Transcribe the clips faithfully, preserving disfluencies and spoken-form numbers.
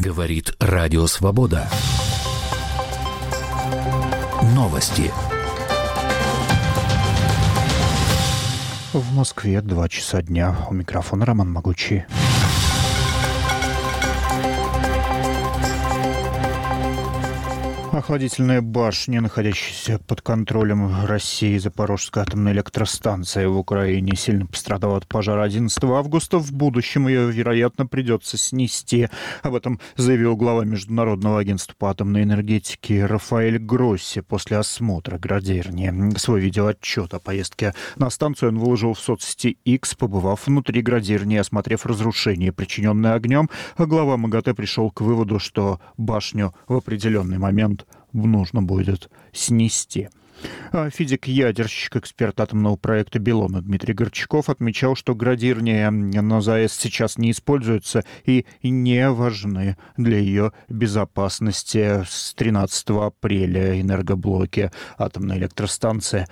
Говорит Радио Свобода. Новости. В Москве два часа дня. У микрофона Роман Могучий. Охладительная башня, находящаяся под контролем России, Запорожская атомная электростанция в Украине, сильно пострадала от пожара одиннадцатого августа. В будущем ее, вероятно, придется снести. Об этом заявил глава Международного агентства по атомной энергетике Рафаэль Гросси после осмотра градирни. Свой видеоотчет о поездке на станцию он выложил в соцсети X, побывав внутри градирни и осмотрев разрушения, причиненные огнем. Глава МАГАТЭ пришел к выводу, что башню в определенный момент нужно будет снести. Физик-ядерщик, эксперт атомного проекта «Белона» Дмитрий Горчаков отмечал, что градирни на ЗАЭС сейчас не используются и не важны для ее безопасности. С тринадцатого апреля энергоблоки атомной электростанции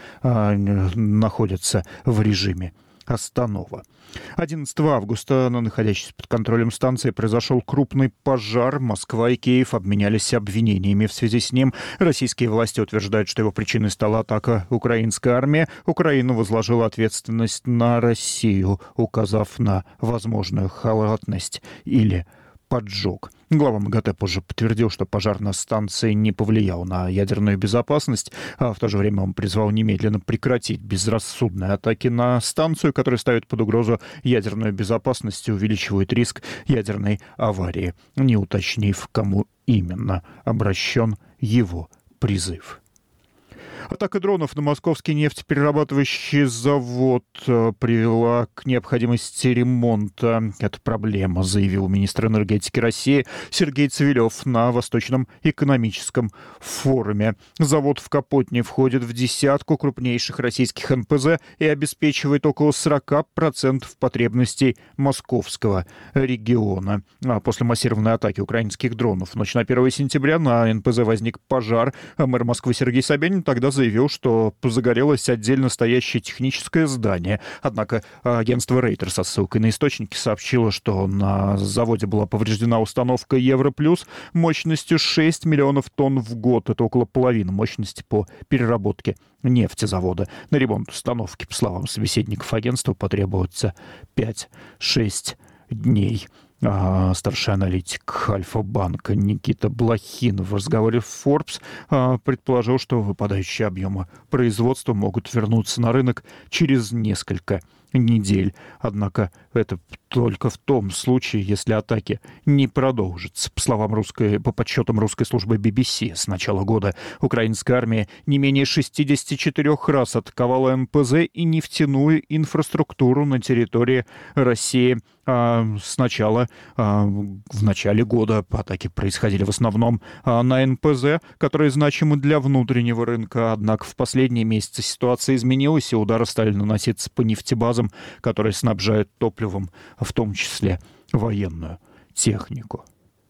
находятся в режиме останова. одиннадцатого августа на находящейся под контролем станции произошел крупный пожар. Москва и Киев обменялись обвинениями в связи с ним. Российские власти утверждают, что его причиной стала атака украинской армии. Украина возложила ответственность на Россию, указав на возможную халатность или поджог. Глава МАГАТЭ позже подтвердил, что пожар на станции не повлиял на ядерную безопасность, а в то же время он призвал немедленно прекратить безрассудные атаки на станцию, которые ставят под угрозу ядерную безопасность и увеличивают риск ядерной аварии, не уточнив, кому именно обращен его призыв. Атака дронов на московский нефтеперерабатывающий завод привела к необходимости ремонта. Это проблема, заявил министр энергетики России Сергей Цивилев на Восточном экономическом форуме. Завод в Капотне входит в десятку крупнейших российских эн пэ зэ и обеспечивает около сорок процентов потребностей московского региона. А после массированной атаки украинских дронов в ночь на первое сентября на эн пэ зэ возник пожар. Мэр Москвы Сергей Собянин тогда заявил, что загорелось отдельно стоящее техническое здание. Однако агентство Рейтер со ссылкой на источники сообщило, что на заводе была повреждена установка Европлюс мощностью шесть миллионов тонн в год. Это около половины мощности по переработке нефтезавода. На ремонт установки, по словам собеседников агентства, потребуется пять-шесть дней. А старший аналитик Альфа-банка Никита Блохин в разговоре с Forbes а, предположил, что выпадающие объемы производства могут вернуться на рынок через несколько недель. Однако это только в том случае, если атаки не продолжатся. По словам русской, по подсчетам русской службы би би си, с начала года украинская армия не менее шестьдесят четыре раз атаковала эн пэ зэ и нефтяную инфраструктуру на территории России. А сначала, а, в начале года атаки происходили в основном а, на эн пэ зэ, которые значимы для внутреннего рынка. Однако в последние месяцы ситуация изменилась, и удары стали наноситься по нефтебазам, которые снабжают топливом, в том числе военную технику.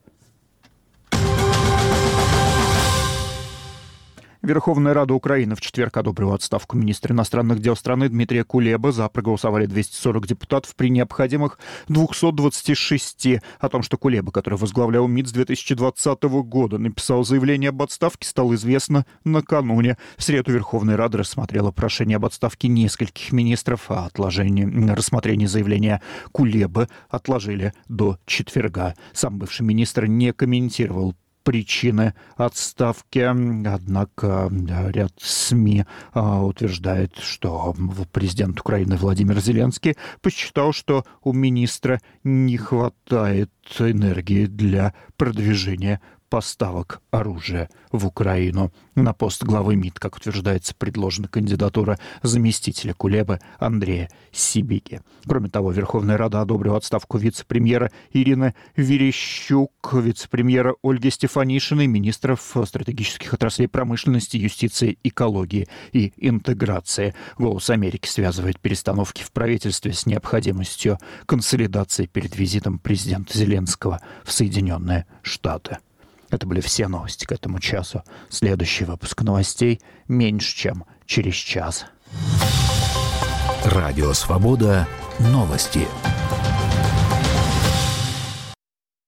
Верховная Рада Украины в четверг одобрила отставку министра иностранных дел страны Дмитрия Кулебы. За проголосовали двести сорок депутатов при необходимых двухстах двадцати шести. О том, что Кулеба, который возглавлял МИД с две тысячи двадцатого года, написал заявление об отставке, стало известно накануне. В среду Верховная Рада рассмотрела прошение об отставке нескольких министров, а отложение, рассмотрение заявления Кулебы отложили до четверга. Сам бывший министр не комментировал причины отставки. Однако ряд СМИ а, утверждает, что президент Украины Владимир Зеленский посчитал, что у министра не хватает энергии для продвижения поставок оружия в Украину. На пост главы МИД, как утверждается, предложена кандидатура заместителя Кулебы Андрея Сибиги. Кроме того, Верховная Рада одобрила отставку вице-премьера Ирины Верещук, вице-премьера Ольги Стефанишиной, министров стратегических отраслей промышленности, юстиции, экологии и интеграции. «Голос Америки» связывает перестановки в правительстве с необходимостью консолидации перед визитом президента Зеленского в Соединенные Штаты. Это были все новости к этому часу. Следующий выпуск новостей меньше, чем через час. Радио «Свобода». Новости.